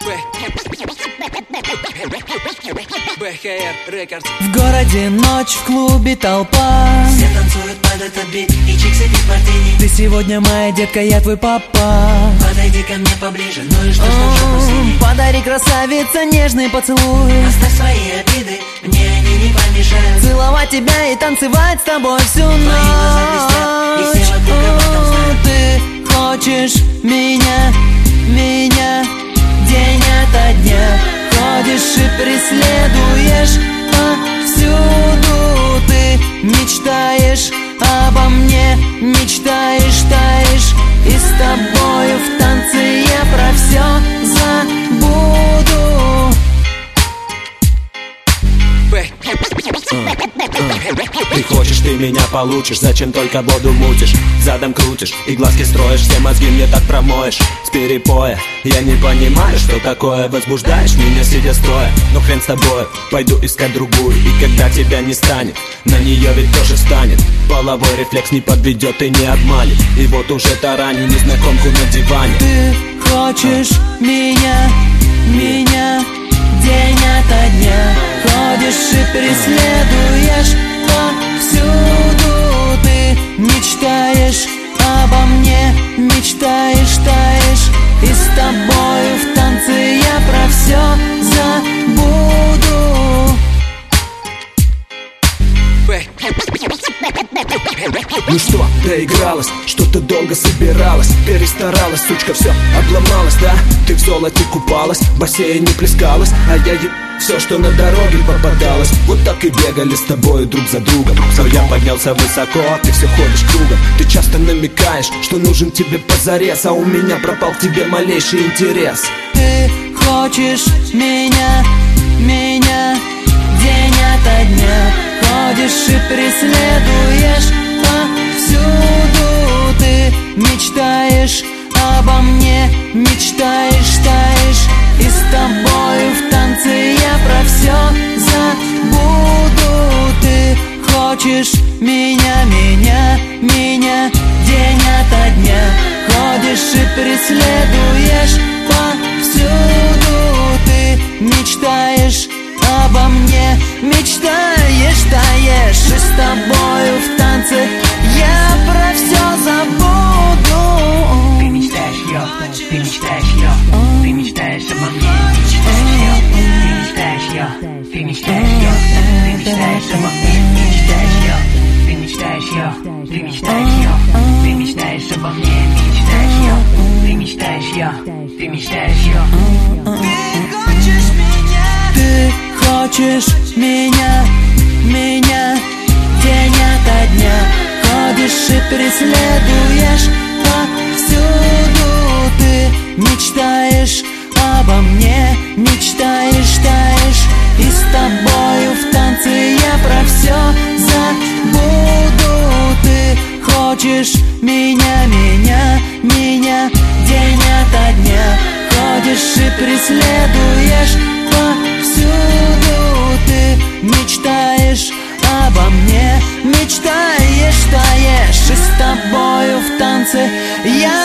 В городе ночь, в клубе толпа. Все танцуют под этот бит, и чик сидит в мартини. Ты сегодня моя детка, я твой папа. Подойди ко мне поближе, ну и что ж. Подари, красавица, нежный поцелуй. Оставь свои обиды, мне они не помешают. Целовать тебя и танцевать с тобой всю ночь. И все вокруг об этом знают. Ты хочешь меня, меня день ото дня. Ходишь и преследуешь повсюду. Ты мечтаешь обо мне, мечтаешь, таешь. И с тобою в танце я про все забуду. Ты хочешь, ты меня получишь, зачем только воду мутишь? Задом крутишь и глазки строишь, все мозги мне так промоешь. С перепоя я не понимаю, что такое. Возбуждаешь меня, сидя строя, но хрен с тобой, пойду искать другую. И когда тебя не станет, на нее ведь тоже станет. Половой рефлекс не подведет и не обманет. И вот уже тараню незнакомку на диване. Ты хочешь меня, меня день ото дня. Ходишь и преследуешь повсюду. Ты мечтаешь обо мне, мечтаешь, таешь. И с тобою в танце я про все забуду. Ну что, доигралась, что-то долго собиралась. Перестаралась, сучка, все обломалась, да? Ты в золоте купалась, в бассейне плескалась. А я все, что на дороге попадалось. Вот так и бегали с тобой друг за другом. Но я поднялся высоко, а ты все ходишь кругом. Ты часто намекаешь, что нужен тебе позарез, а у меня пропал к тебе малейший интерес. Ты хочешь меня, меня день ото дня. Ходишь и преследуешь повсюду. Ты мечтаешь обо мне, мечтаешь, таешь. И с тобою в танце я про все забуду. Ты хочешь меня, меня, меня день ото дня. Ходишь и преследуешь повсюду. Ты мечтаешь обо мне, мечтаешь, таешь. И с тобою в танце я про все забуду. Ты мечтаешь, йо, ты мечтаешь, йо. Ты мечтаешь обо мне, мечтаешь, йо. Ты мечтаешь, йо, ты мечтаешь, йо. Ты мечтаешь обо мне, мечтаешь, йо. Ты мечтаешь, йо, ты мечтаешь, йо. Ты мечтаешь обо мне, мечтаешь, йо. Ты мечтаешь, йо, ты мечтаешь, йо. Ты хочешь меня, меня день ото дня. Ходишь и преследуешь повсюду. Ты мечтаешь обо мне, мечтаешь, таешь. И с тобою в танце я про все забуду. Ты хочешь меня, меня, меня день ото дня. Ходишь и преследуешь повсюду. Ты мечтаешь обо мне, мечтаешь, таешь. И с тобою в танце я